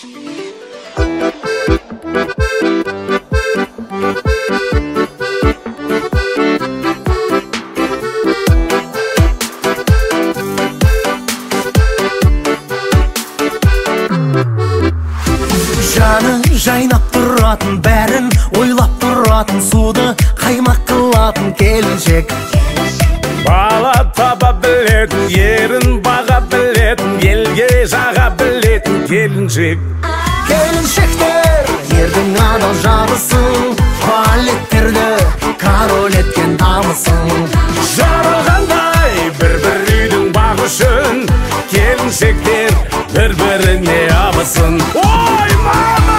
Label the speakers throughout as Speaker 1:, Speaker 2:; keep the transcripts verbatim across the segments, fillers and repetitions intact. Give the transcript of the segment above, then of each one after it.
Speaker 1: Жаны жайнап тұратын, бәрін ойлап тұратын, суды қаймақ қылатын келіншек.
Speaker 2: Бала таба білетін, ерін баға білетін, елге жаға білетін келіншек.
Speaker 1: Келіншектер ердің адал жарысын, балеттерді король еткен дамысын.
Speaker 2: Жаралғандай бір-бір үйдің бағы үшін, келіншектер бір-біріне абысын. Ой, мама!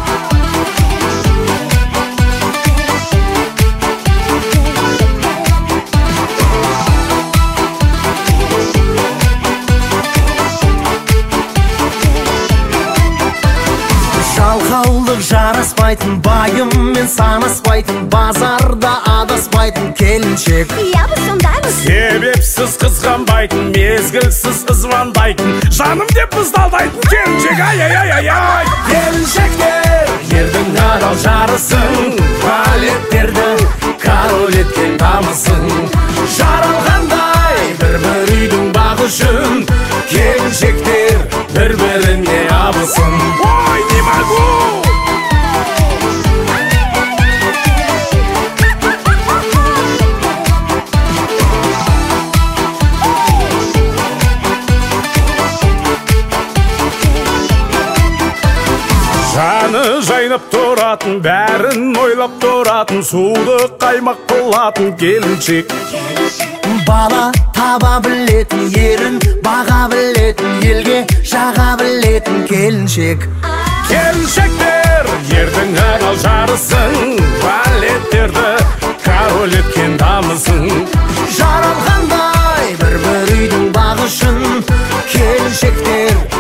Speaker 1: Жалқаулық жараспайтын, байыммен санаспайтын, базарда адаспайтын келіншек.
Speaker 3: Ябы сондаймыз.
Speaker 2: Себепсіз қызғанбайтын, мезгілсіз звондайтын, жаным деп ыздалдайтын келіншек. Ай-ай-ай-ай-ай!
Speaker 1: Келіншектер ердің адал жарысын, балеттерді король еткен дамысын. Жаралғандай бір-бір үйдің бағы үшін, келіншектер бір-біріне абысын.
Speaker 2: Ой, не могу! Жаны жайнап тұратын, бәрін ойлап тұратын, суды қаймақ қылатын келіншек.
Speaker 1: Бала таба білетін, ерін баға білетін, елге жаға білетін келіншек.
Speaker 2: Келіншектер ердің адал жарысын, балеттерді король еткен дамысын.
Speaker 1: Жаралғандай бір-бір үйдің бағы үшін, келіншектер